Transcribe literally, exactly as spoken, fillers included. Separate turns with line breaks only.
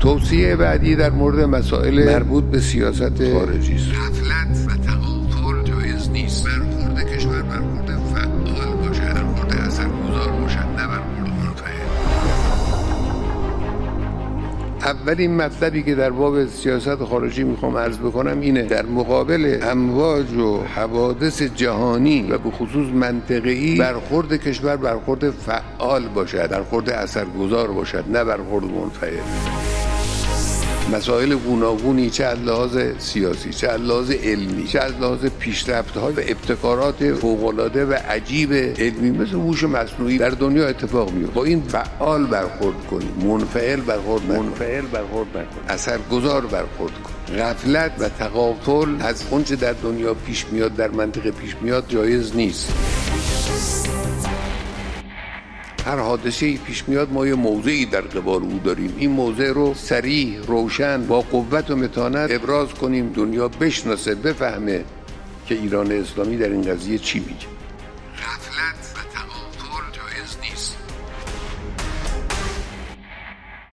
توصیه بعدی در مورد مسائل مربوط به سیاست خارجی است. غفلت و تغافل جایز نیست. برخورد کشور برخورد فعال باشد، برخورد اثرگذار باشد، نه برخورد منفعل. اولین مطلبی که در باب سیاست خارجی میخوام عرض بکنم اینه: در مقابل امواج و حوادث جهانی و به خصوص منطقه‌ای، برخورد کشور برخورد فعال باشد، برخورد اثرگذار باشد، نه برخورد منفعل. مسائل گوناگونی، چه از لحاظ سیاسی، چه از لحاظ علمی، چه از لحاظ پیشرفت‌های و ابتکارات فوق‌العاده و عجیب علمی مثل هوش مصنوعی در دنیا اتفاق میفته. با این فعال برخورد کنیم، منفعل برخورد نکنیم، منفعل برخورد نکنیم، اثرگذار برخورد کنیم. غفلت و تغافل از اونچه در دنیا پیش میاد، در منطقه پیش میاد، جایز نیست. هر حادثه‌ای پیش میاد ما یه موضعی در قبال او داریم. این موضع رو صریح، روشن، با قوت و متانت ابراز کنیم، دنیا بشناسه، بفهمه که ایران اسلامی در این قضیه چی میگه.